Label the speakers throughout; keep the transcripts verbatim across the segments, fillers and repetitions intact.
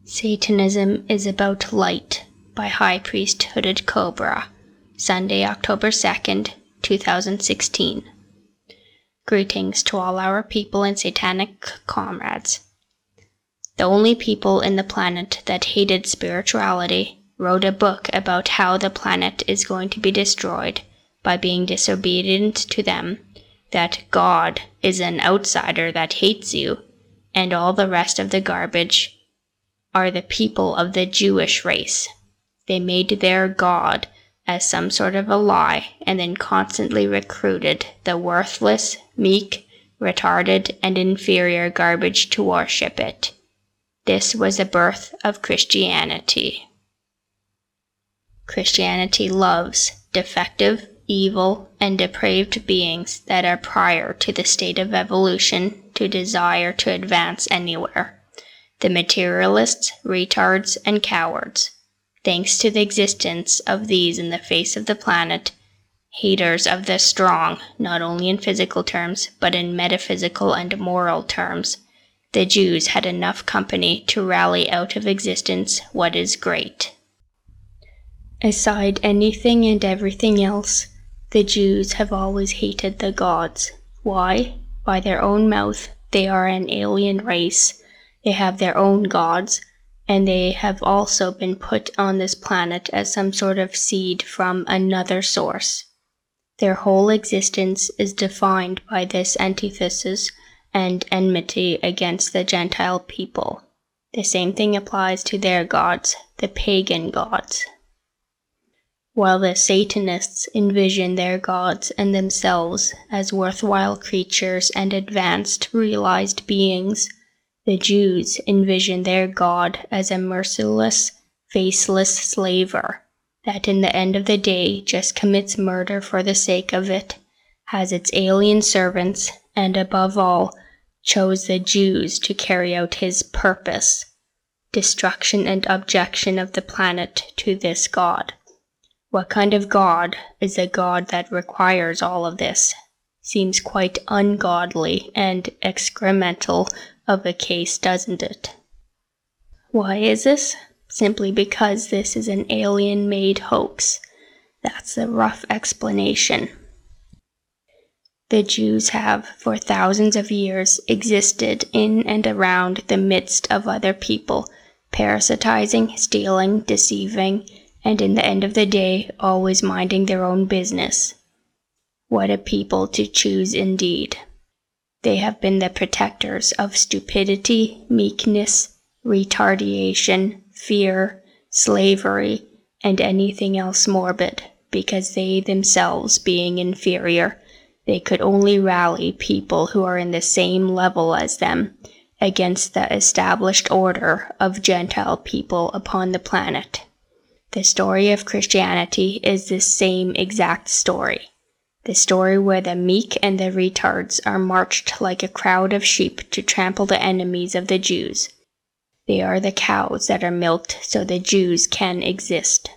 Speaker 1: Satanism is About Light by High Priest Hooded Cobra, Sunday, October second, two thousand sixteen. Greetings to all our people and satanic comrades. The only people in the planet that hated spirituality wrote a book about how the planet is going to be destroyed by being disobedient to them, that God is an outsider that hates you, and all the rest of the garbage are the people of the Jewish race. They made their God as some sort of a lie and then constantly recruited the worthless, meek, retarded, and inferior garbage to worship it. This was the birth of Christianity. Christianity loves defective, evil, and depraved beings that are prior to the state of evolution to desire to advance anywhere. The materialists, retards, and cowards. Thanks to the existence of these in the face of the planet, haters of the strong, not only in physical terms, but in metaphysical and moral terms, the Jews had enough company to rally out of existence what is great. Aside anything and everything else, the Jews have always hated the gods. Why? By their own mouth, they are an alien race. They have their own gods, and they have also been put on this planet as some sort of seed from another source. Their whole existence is defined by this antithesis and enmity against the Gentile people. The same thing applies to their gods, the pagan gods. While the Satanists envision their gods and themselves as worthwhile creatures and advanced, realized beings, the Jews envision their God as a merciless, faceless slaver that in the end of the day just commits murder for the sake of it, has its alien servants, and above all, chose the Jews to carry out his purpose, destruction and abjection of the planet to this God. What kind of God is a God that requires all of this? Seems quite ungodly and excremental of a case, doesn't it? Why is this? Simply because this is an alien-made hoax. That's the rough explanation. The Jews have, for thousands of years, existed in and around the midst of other people, parasitizing, stealing, deceiving, and in the end of the day, always minding their own business. What a people to choose indeed. They have been the protectors of stupidity, meekness, retardation, fear, slavery, and anything else morbid, because they themselves, being inferior, they could only rally people who are in the same level as them against the established order of Gentile people upon the planet. The story of Christianity is the same exact story. The story where the meek and the retards are marched like a crowd of sheep to trample the enemies of the Jews. They are the cows that are milked so the Jews can exist.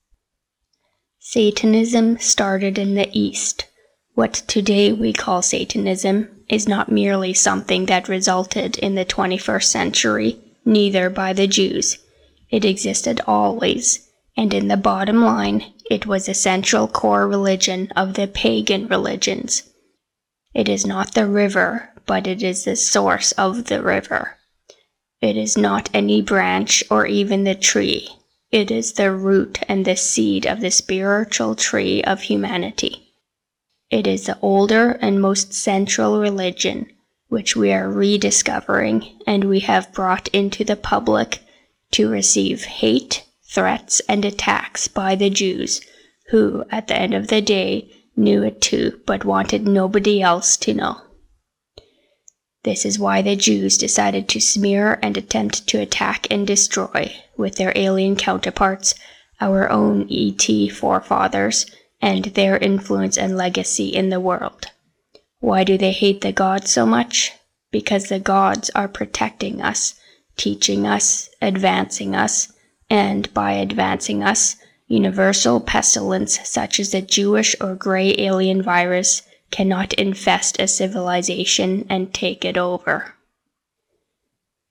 Speaker 1: Satanism started in the East. What today we call Satanism is not merely something that resulted in the twenty-first century, neither by the Jews. It existed always, and in the bottom line, it was a central core religion of the pagan religions. It is not the river, but it is the source of the river. It is not any branch or even the tree. It is the root and the seed of the spiritual tree of humanity. It is the older and most central religion, which we are rediscovering and we have brought into the public to receive hate, threats, and attacks by the Jews, who, at the end of the day, knew it too, but wanted nobody else to know. This is why the Jews decided to smear and attempt to attack and destroy, with their alien counterparts, our own E T forefathers, and their influence and legacy in the world. Why do they hate the gods so much? Because the gods are protecting us, teaching us, advancing us, and by advancing us, universal pestilence such as the Jewish or gray alien virus cannot infest a civilization and take it over.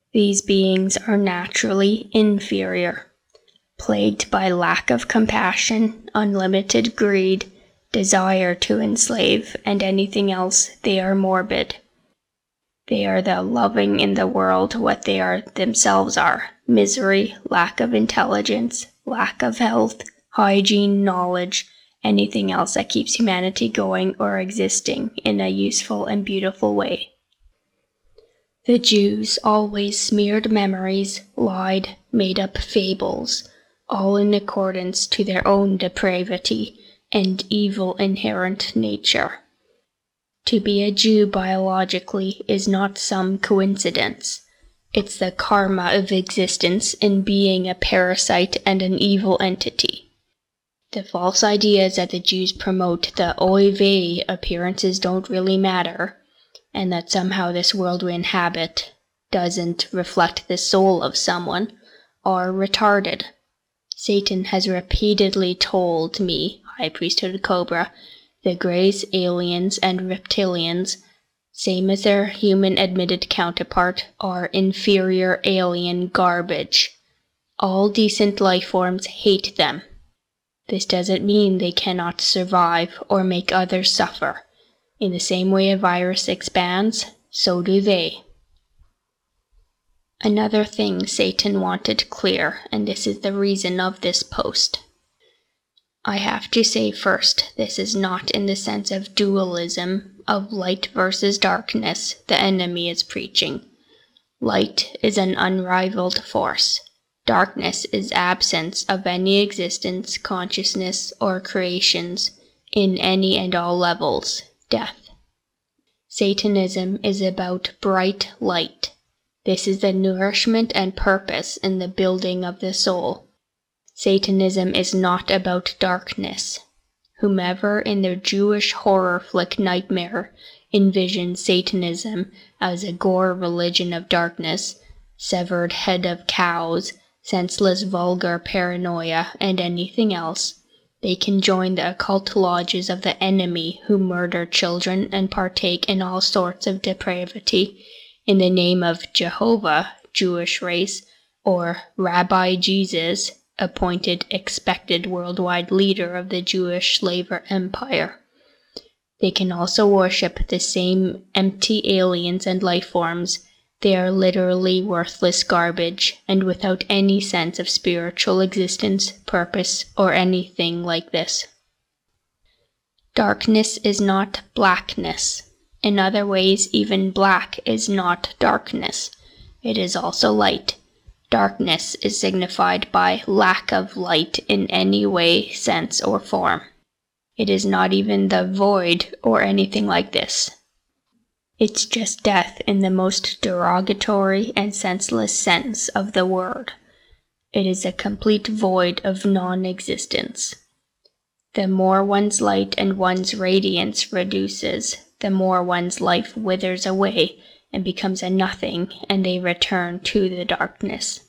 Speaker 1: These beings are naturally inferior, plagued by lack of compassion, unlimited greed, desire to enslave, and anything else. They are morbid. They are the loving in the world what they are themselves are: misery, lack of intelligence, lack of health, hygiene, knowledge, anything else that keeps humanity going or existing in a useful and beautiful way. The Jews always smeared memories, lied, made up fables, all in accordance to their own depravity and evil inherent nature. To be a Jew biologically is not some coincidence. It's the karma of existence in being a parasite and an evil entity. The false ideas that the Jews promote, the oy vey appearances don't really matter, and that somehow this world we inhabit doesn't reflect the soul of someone, are retarded. Satan has repeatedly told me, High Priesthood Cobra, the Greys, aliens, and reptilians, same as their human-admitted counterpart, are inferior alien garbage. All decent life forms hate them. This doesn't mean they cannot survive or make others suffer. In the same way a virus expands, so do they. Another thing Satan wanted clear, and this is the reason of this post. I have to say first, this is not in the sense of dualism, of light versus darkness the enemy is preaching. Light is an unrivaled force. Darkness is absence of any existence, consciousness, or creations, in any and all levels, death. Satanism is about bright light. This is the nourishment and purpose in the building of the soul. Satanism is not about darkness. Whomever in their Jewish horror flick nightmare envisions Satanism as a gore religion of darkness, severed head of cows, senseless vulgar paranoia, and anything else, they can join the occult lodges of the enemy who murder children and partake in all sorts of depravity in the name of Jehovah, Jewish race, or Rabbi Jesus, appointed expected worldwide leader of the Jewish slaver empire. They can also worship the same empty aliens and life forms. They are literally worthless garbage and without any sense of spiritual existence, purpose, or anything like this. Darkness is not blackness. In other ways, even black is not darkness. It is also light. Darkness is signified by lack of light in any way, sense, or form. It is not even the void or anything like this. It's just death in the most derogatory and senseless sense of the word. It is a complete void of non-existence. The more one's light and one's radiance reduces, the more one's life withers away and becomes a nothing, and they return to the darkness.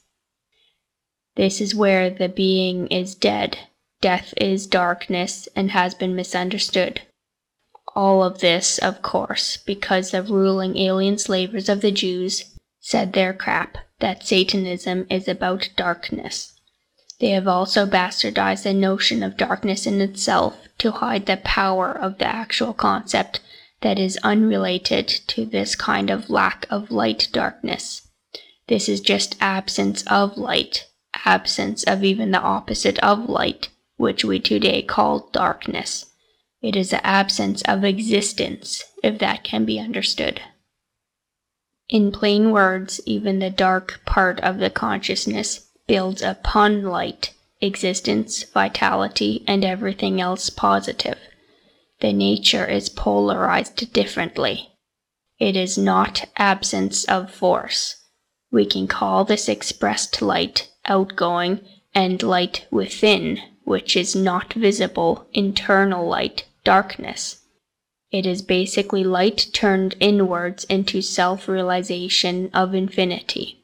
Speaker 1: This is where the being is dead. Death is darkness and has been misunderstood. All of this, of course, because the ruling alien slavers of the Jews said their crap, that Satanism is about darkness. They have also bastardized the notion of darkness in itself to hide the power of the actual concept that is unrelated to this kind of lack of light darkness. This is just absence of light, absence of even the opposite of light, which we today call darkness. It is the absence of existence, if that can be understood. In plain words, even the dark part of the consciousness builds upon light, existence, vitality, and everything else positive. The nature is polarized differently. It is not absence of force. We can call this expressed light outgoing and light within, which is not visible, internal light, darkness. It is basically light turned inwards into self-realization of infinity.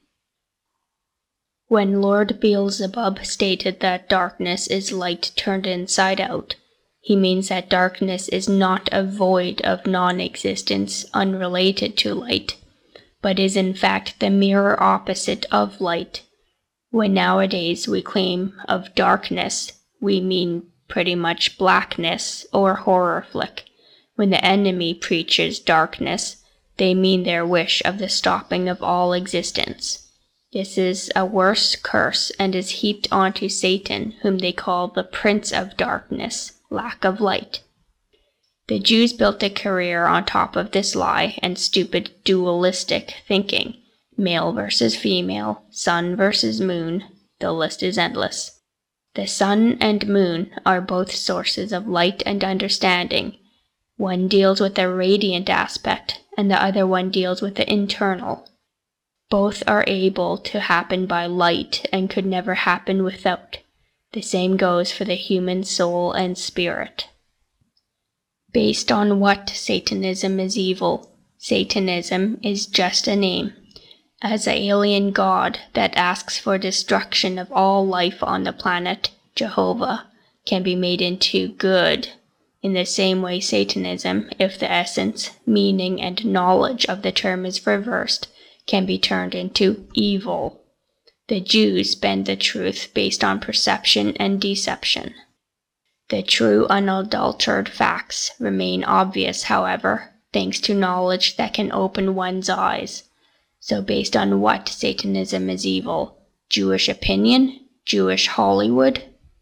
Speaker 1: When Lord Beelzebub stated that darkness is light turned inside out, he means that darkness is not a void of non-existence unrelated to light, but is in fact the mirror opposite of light. When nowadays we claim of darkness, we mean pretty much blackness or horror flick. When the enemy preaches darkness, they mean their wish of the stopping of all existence. This is a worse curse and is heaped onto Satan, whom they call the Prince of Darkness, lack of light. The Jews built a career on top of this lie and stupid dualistic thinking. Male versus female, sun versus moon, the list is endless. The sun and moon are both sources of light and understanding. One deals with the radiant aspect, and the other one deals with the internal. Both are able to happen by light and could never happen without. The same goes for the human soul and spirit. Based on what Satanism is evil? Satanism is just a name. As an alien god that asks for destruction of all life on the planet, Jehovah, can be made into good. In the same way Satanism, if the essence, meaning, and knowledge of the term is reversed, can be turned into evil. The Jews bend the truth based on perception and deception. The true unadulterated facts remain obvious, however, thanks to knowledge that can open one's eyes. So based on what Satanism is evil? Jewish opinion? Jewish Hollywood?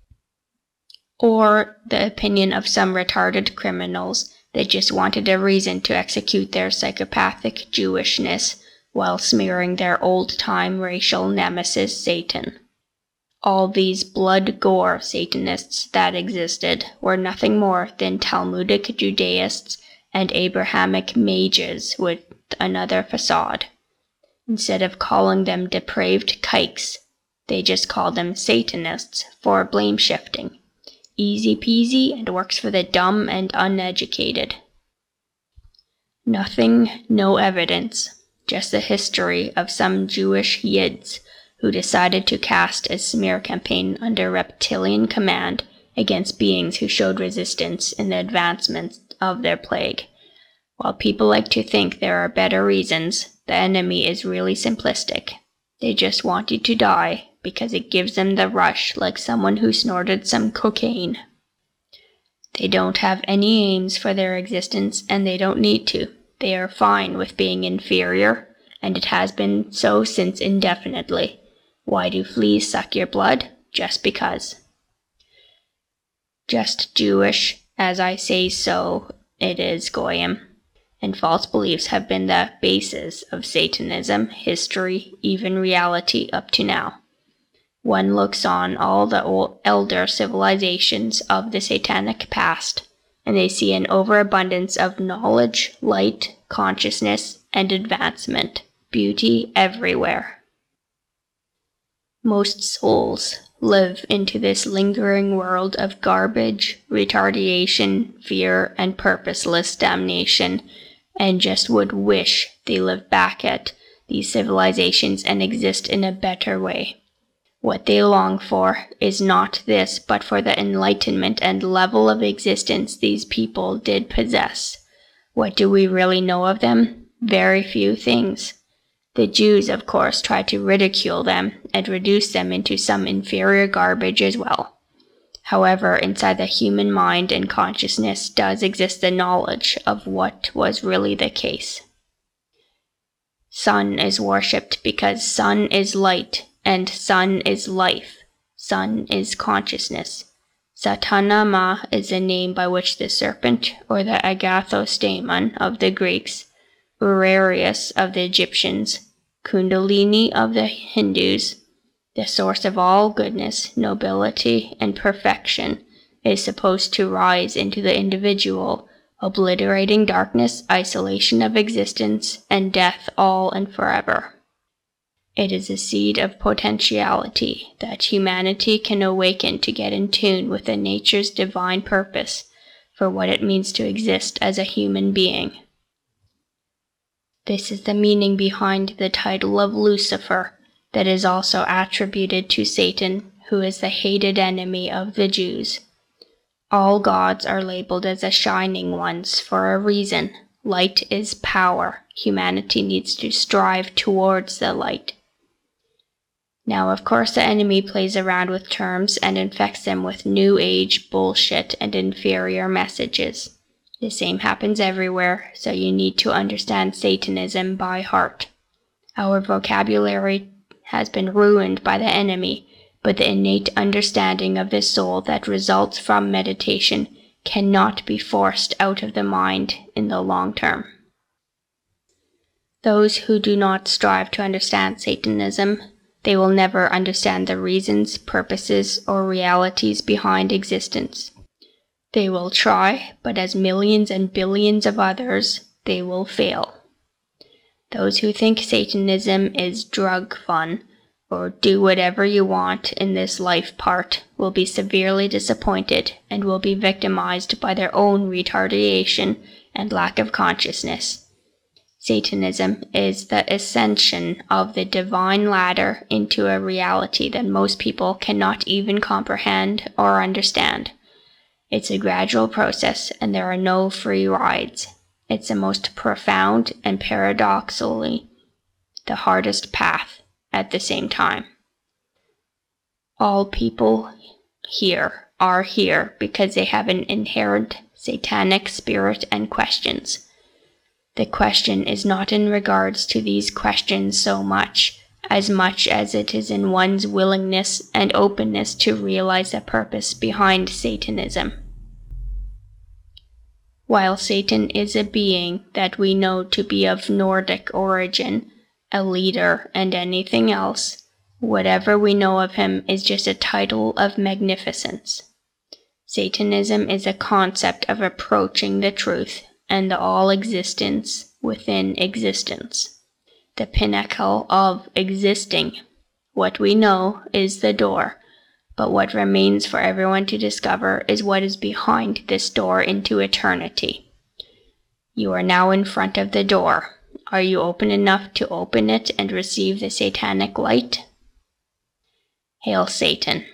Speaker 1: Or the opinion of some retarded criminals that just wanted a reason to execute their psychopathic Jewishness while smearing their old-time racial nemesis Satan. All these blood-gore Satanists that existed were nothing more than Talmudic Judaists and Abrahamic mages with another facade. Instead of calling them depraved kikes, they just called them Satanists for blame shifting. Easy peasy and works for the dumb and uneducated. Nothing, no evidence, just the history of some Jewish yids who decided to cast a smear campaign under reptilian command against beings who showed resistance in the advancement of their plague. While people like to think there are better reasons, the enemy is really simplistic. They just want you to die because it gives them the rush like someone who snorted some cocaine. They don't have any aims for their existence and they don't need to. They are fine with being inferior, and it has been so since indefinitely. Why do fleas suck your blood? Just because. Just Jewish, as I say so, it is Goyim. And false beliefs have been the basis of Satanism, history, even reality up to now. One looks on all the old elder civilizations of the satanic past, and they see an overabundance of knowledge, light, consciousness, and advancement, beauty everywhere. Most souls live into this lingering world of garbage, retardation, fear, and purposeless damnation, and just would wish they lived back at these civilizations and exist in a better way. What they long for is not this, but for the enlightenment and level of existence these people did possess. What do we really know of them? Very few things. The Jews, of course, try to ridicule them and reduce them into some inferior garbage as well. However, inside the human mind and consciousness does exist the knowledge of what was really the case. Sun is worshipped because sun is light, and sun is life. Sun is consciousness. Satanama is the name by which the serpent, or the agathosdaemon of the Greeks, Urarius of the Egyptians, Kundalini of the Hindus, the source of all goodness, nobility, and perfection, is supposed to rise into the individual, obliterating darkness, isolation of existence, and death all and forever. It is a seed of potentiality that humanity can awaken to get in tune with the nature's divine purpose for what it means to exist as a human being. This is the meaning behind the title of Lucifer that is also attributed to Satan, who is the hated enemy of the Jews. All gods are labeled as the shining ones for a reason. Light is power. Humanity needs to strive towards the light. Now, of course, the enemy plays around with terms and infects them with new age bullshit and inferior messages. The same happens everywhere, so you need to understand Satanism by heart. Our vocabulary has been ruined by the enemy, but the innate understanding of the soul that results from meditation cannot be forced out of the mind in the long term. Those who do not strive to understand Satanism, they will never understand the reasons, purposes, or realities behind existence. They will try, but as millions and billions of others, they will fail. Those who think Satanism is drug fun, or do whatever you want in this life part, will be severely disappointed and will be victimized by their own retardation and lack of consciousness. Satanism is the ascension of the divine ladder into a reality that most people cannot even comprehend or understand. It's a gradual process, and there are no free rides. It's the most profound and paradoxically the hardest path at the same time. All people here are here because they have an inherent satanic spirit and questions. The question is not in regards to these questions so much, as much as it is in one's willingness and openness to realize the purpose behind Satanism. While Satan is a being that we know to be of Nordic origin, a leader, and anything else, whatever we know of him is just a title of magnificence. Satanism is a concept of approaching the truth and the all-existence within existence, the pinnacle of existing. What we know is the door, but what remains for everyone to discover is what is behind this door into eternity. You are now in front of the door. Are you open enough to open it and receive the satanic light? Hail Satan.